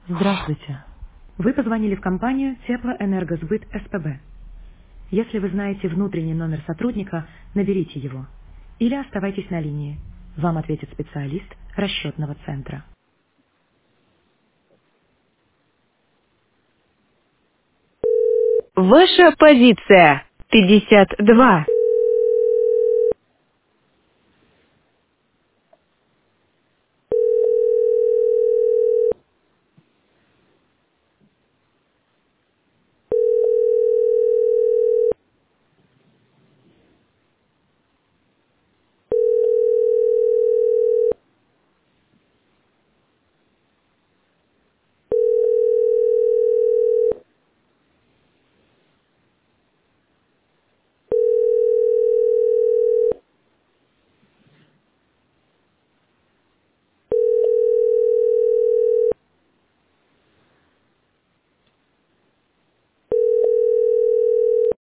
Здравствуйте. Вы позвонили в компанию Теплоэнергосбыт СПБ. Если вы знаете внутренний номер сотрудника, наберите его. Или оставайтесь на линии. Вам ответит специалист расчетного центра. Ваша позиция 52.